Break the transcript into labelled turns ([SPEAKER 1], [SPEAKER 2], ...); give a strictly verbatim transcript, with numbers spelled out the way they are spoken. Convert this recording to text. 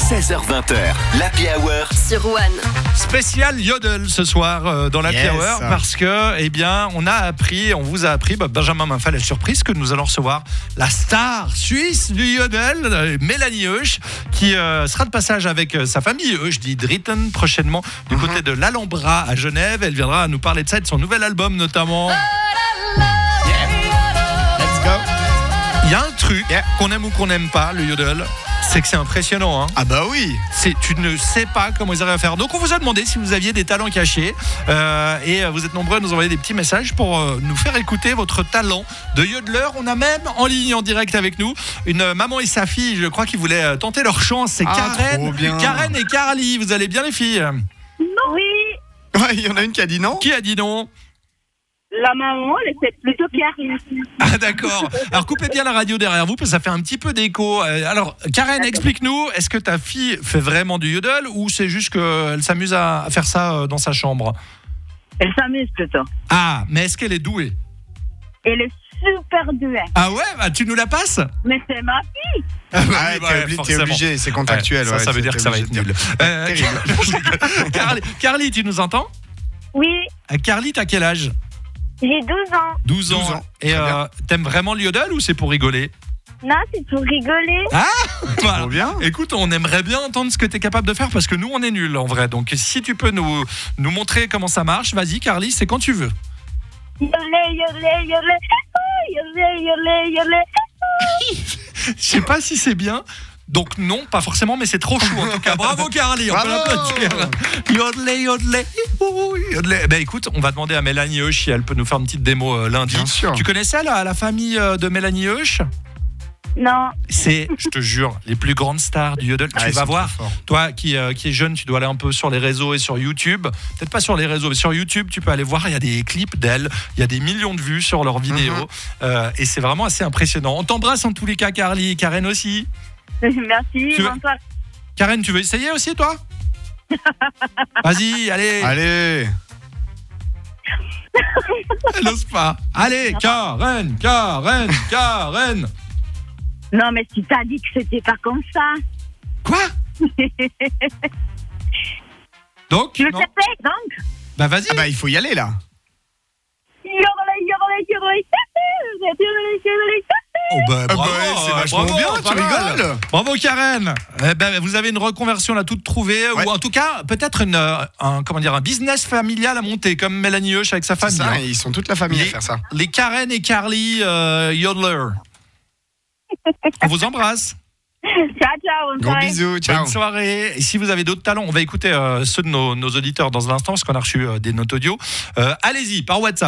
[SPEAKER 1] seize heures vingt, l'Happy Hour
[SPEAKER 2] sur One.
[SPEAKER 3] Spécial Yodel ce soir euh, dans l'Happy
[SPEAKER 4] Yes.
[SPEAKER 3] Hour parce que, eh bien, on a appris, on vous a appris, bah, Benjamin m'a fait la surprise que nous allons recevoir la star suisse du Yodel, euh, Mélanie Heusch, qui euh, sera de passage avec euh, sa famille Heusch dit Dritten prochainement du côté de l'Alhambra à Genève. Elle viendra nous parler de ça et de son nouvel album notamment.
[SPEAKER 4] Let's go.
[SPEAKER 3] Il y a un truc
[SPEAKER 4] Yeah.
[SPEAKER 3] qu'on aime ou qu'on n'aime pas, le Yodel, c'est que c'est impressionnant. Hein.
[SPEAKER 4] Ah bah oui.
[SPEAKER 3] C'est, tu ne sais pas comment ils arrivent à faire. Donc on vous a demandé si vous aviez des talents cachés euh, et euh, vous êtes nombreux à nous envoyer des petits messages pour euh, nous faire écouter votre talent de yodeler. On a même en ligne en direct avec nous une euh, maman et sa fille, je crois, qui voulaient euh, tenter leur chance. C'est
[SPEAKER 4] Ah, trop
[SPEAKER 3] Karen,
[SPEAKER 4] bien.
[SPEAKER 3] Karen et Carly. Vous allez bien les filles?
[SPEAKER 5] Oui,
[SPEAKER 4] Ouais, il y en a une qui a dit non.
[SPEAKER 3] Qui a dit non?
[SPEAKER 5] la maman, elle était plutôt Carly.
[SPEAKER 3] Ah d'accord. Alors coupez bien la radio derrière vous parce que ça fait un petit peu d'écho. Euh, Alors Karen, explique-nous, est-ce que ta fille fait vraiment du yodel ou c'est juste qu'elle s'amuse à à faire ça euh, dans sa chambre?
[SPEAKER 5] Elle s'amuse plutôt.
[SPEAKER 3] Ah, mais est-ce qu'elle est douée?
[SPEAKER 5] Elle est super douée.
[SPEAKER 3] Ah ouais, bah, tu nous la passes?
[SPEAKER 5] Mais c'est ma fille.
[SPEAKER 3] Ah bah
[SPEAKER 4] Ah,
[SPEAKER 3] oui,
[SPEAKER 4] t'es,
[SPEAKER 3] ouais,
[SPEAKER 4] obligé, t'es
[SPEAKER 3] forcément.
[SPEAKER 4] obligé, c'est contractuel.
[SPEAKER 3] Ouais, ça,
[SPEAKER 4] ouais,
[SPEAKER 3] ça veut
[SPEAKER 4] c'est-
[SPEAKER 3] dire que
[SPEAKER 4] t'es
[SPEAKER 3] ça va
[SPEAKER 4] obligé
[SPEAKER 3] être
[SPEAKER 4] de
[SPEAKER 3] nul.
[SPEAKER 4] dire.
[SPEAKER 3] Euh,
[SPEAKER 4] Terrible.
[SPEAKER 3] Carly, Carly, tu nous entends?
[SPEAKER 5] Oui,
[SPEAKER 3] Euh, Carly, t'as quel âge?
[SPEAKER 5] j'ai douze ans.
[SPEAKER 3] douze ans.
[SPEAKER 4] douze ans.
[SPEAKER 3] Et
[SPEAKER 4] Très
[SPEAKER 3] euh,
[SPEAKER 4] bien.
[SPEAKER 3] t'aimes vraiment le yodel ou c'est pour rigoler?
[SPEAKER 5] Non, c'est pour rigoler.
[SPEAKER 3] Voilà.
[SPEAKER 4] Trop bien.
[SPEAKER 3] Écoute, on aimerait bien entendre ce que t'es capable de faire parce que nous, on est nuls en vrai. Donc si tu peux nous, nous montrer comment ça marche, vas-y Carly, c'est quand tu veux.
[SPEAKER 5] Yodelé, yodelé, yodelé. Yodelé, yodelé, yodelé.
[SPEAKER 3] Je sais pas si c'est bien. Donc non, pas forcément, mais c'est trop chou en tout cas. Bravo Carly, on peut
[SPEAKER 4] Bravo.
[SPEAKER 3] l'applaudir. Yodelé, yodelé, ouh, yodelé. Ben écoute, on va demander à Mélanie Heusch si elle peut nous faire une petite démo euh, lundi.
[SPEAKER 4] Bien sûr.
[SPEAKER 3] Tu connaissais la, la famille euh, de Mélanie Heusch?
[SPEAKER 5] Non,
[SPEAKER 3] C'est, je te jure, les plus grandes stars du yodel.
[SPEAKER 4] Ah,
[SPEAKER 3] tu
[SPEAKER 4] ils
[SPEAKER 3] vas
[SPEAKER 4] sont
[SPEAKER 3] voir.
[SPEAKER 4] trop forts.
[SPEAKER 3] Toi qui, euh, qui est jeune, tu dois aller un peu sur les réseaux et sur YouTube. Peut-être pas sur les réseaux, mais sur YouTube, tu peux aller voir. Il y a des clips d'elles. Il y a des millions de vues sur leurs vidéos.
[SPEAKER 4] Mhm.
[SPEAKER 3] Euh, et c'est vraiment assez impressionnant. On t'embrasse en tous les cas, Carly. Karen aussi.
[SPEAKER 5] merci.
[SPEAKER 3] Tu veux-
[SPEAKER 5] Bonsoir.
[SPEAKER 3] Karen, tu veux essayer aussi, toi? Vas-y, allez.
[SPEAKER 4] Allez.
[SPEAKER 3] Elle n'ose pas. Allez, Karen, Karen, Karen.
[SPEAKER 5] Non, mais tu t'as dit que c'était pas comme ça.
[SPEAKER 3] Quoi? Donc,
[SPEAKER 5] Tu le
[SPEAKER 3] non.
[SPEAKER 5] sais pas, donc.
[SPEAKER 3] Bah vas-y.
[SPEAKER 4] Ah bah il faut y aller là.
[SPEAKER 5] Yodelé, yodelé, yodelé. Yodelé, yodelé.
[SPEAKER 3] Oh bah,
[SPEAKER 4] Ah
[SPEAKER 3] bravo,
[SPEAKER 4] bah ouais, c'est vachement
[SPEAKER 3] bravo,
[SPEAKER 4] bien, tu
[SPEAKER 3] pas mal.
[SPEAKER 4] rigoles.
[SPEAKER 3] Bravo Karen. Eh ben, vous avez une reconversion là toute trouvée,
[SPEAKER 4] Ouais.
[SPEAKER 3] ou en tout cas peut-être une, euh, un, comment dire, un business familial à monter comme Mélanie Heusch avec sa
[SPEAKER 4] C'est
[SPEAKER 3] famille.
[SPEAKER 4] ça,
[SPEAKER 3] hein.
[SPEAKER 4] ils sont toute la famille
[SPEAKER 3] Les-
[SPEAKER 4] à faire ça.
[SPEAKER 3] Les Karen et Carly euh, Yodeler. On vous embrasse.
[SPEAKER 5] Ciao, ciao. bonne
[SPEAKER 4] Gros
[SPEAKER 5] soirée.
[SPEAKER 4] bisous, ciao.
[SPEAKER 3] Bonne soirée. Et si vous avez d'autres talents, on va écouter euh, ceux de nos, nos auditeurs dans un instant parce qu'on a reçu euh, des notes audio. Euh, allez-y par WhatsApp.